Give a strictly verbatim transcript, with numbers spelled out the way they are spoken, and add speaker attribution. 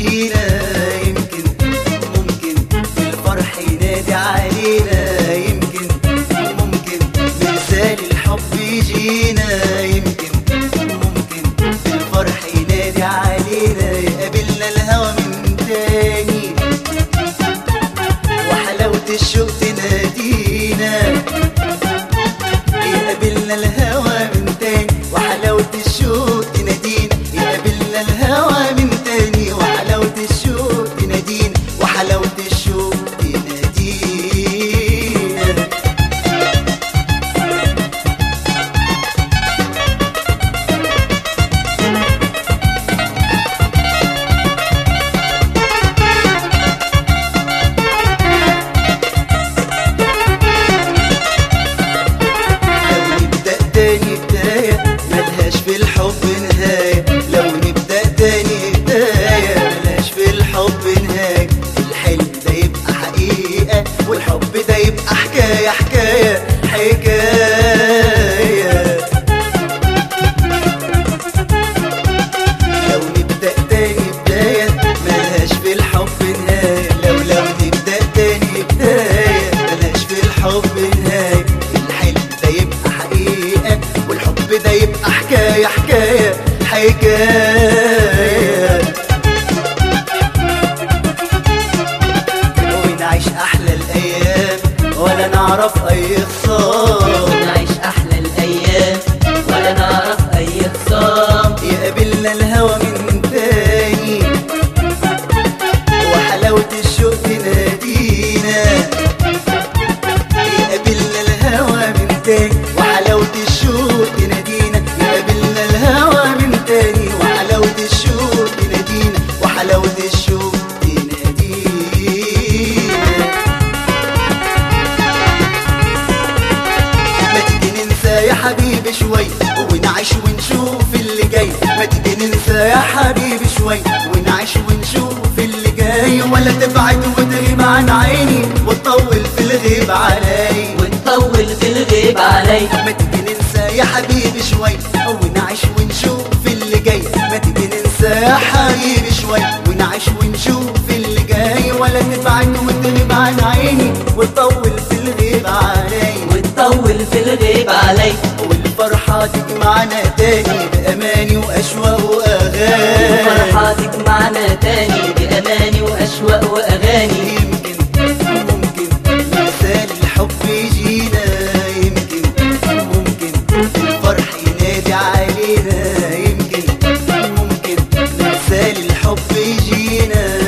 Speaker 1: يجينا، يمكن ممكن الفرح ينادي علينا، يمكن ممكن مثال الحب يجينا، يمكن ممكن الفرح ينادي علينا، يقابلنا الهوى من تاني وحلاوة الشوق تنادينا، يقابلنا الهوى من تاني وحلاوة الشوق تنادينا، يقابلنا الهوى من تاني وحلاوة الشوق تنادينا، وحلاوة الشوق تنادينا. تاني بداية ملهاش في الحب نهاية، لو نبدأ تاني بداية ملهاش في الحب نهاية، الحلم ده يبقى حقيقة والحب ده يبقى حكاية حكاية حكاية. لو نبدأ تاني بداية ملهاش في الحب نهاية، لو لو نبدأ تاني بداية ملهاش في الحب نهاية، الحلم ده يبقى حقيقة والحب ده يبقى حكاية حكاية حكاية. ونعيش أحلى الأيام ولا نعرف أي خصام،
Speaker 2: ونعيش أحلى الأيام ولا نعرف أي خصام،
Speaker 1: يقابلنا الهوى من تاني وحلاوة الشوق تنادينا، يقابلنا الهوى من تاني وحلاوة الشوق تنادينا، يقابلنا الهوى من تاني وحلاوة الشوق تنادينا، وحلاوة الشوق تنادينا. ما تيجي ننسى يا حبيبي شوي ونعيش ونشوف اللي جاي، ما تيجي ننسى يا حبيبي شوي ونعيش ونشوف اللي جاي، ولا تبعد وتغيب عن عيني وتطول في الغيب علي،
Speaker 2: وتطول في الغيب علي.
Speaker 1: ما تيجي ننسى يا حبيبي شوي ونعيش ونشوف اللي جاي، ما تيجي ننسى يا حبيبي شوي ونعيش ونشوف اللي جاي، ولا تبعد وتغيب عن عيني وتطول في الغيب علي،
Speaker 2: وتطول في الغيب علي،
Speaker 1: والفرحة تجمعنا تاني بأماني وأشواق وأغاني،
Speaker 2: الفرحة تجمعنا تاني بأماني وأشواق وأغاني،
Speaker 1: يمكن ممكن مثال الحب يجينا، يمكن ممكن الفرح ينادي علينا، يمكن ممكن مثال الحب يجينا.